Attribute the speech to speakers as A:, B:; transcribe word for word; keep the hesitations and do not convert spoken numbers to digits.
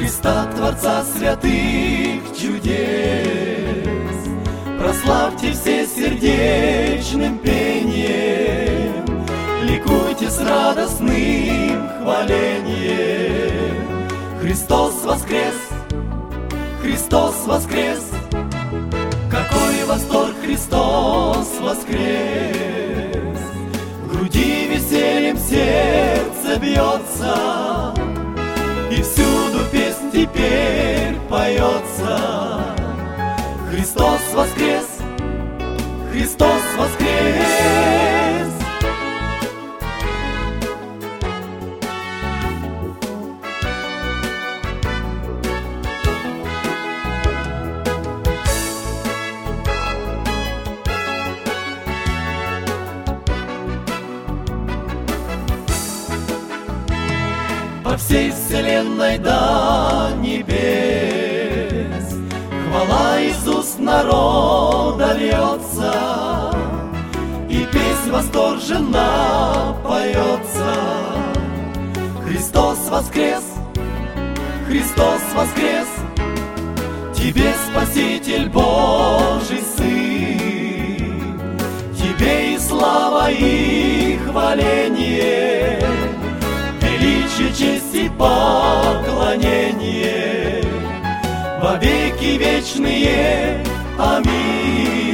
A: Христа, Творца святых чудес, прославьте все сердечным пением, ликуйте с радостным хвалением. Христос воскрес! Христос воскрес! Какой восторг! Христос воскрес! В груди весельем сердце бьется, и всюду песнь теперь поется. Христос воскрес! Христос воскрес! По всей вселенной до небес хвала из уст народа льется, и песнь восторженно поется. Христос воскрес! Христос воскрес! Тебе, Спаситель Божий Сын, Тебе и слава, и хваление, величие, честь и поклонение во веки вечные. Аминь.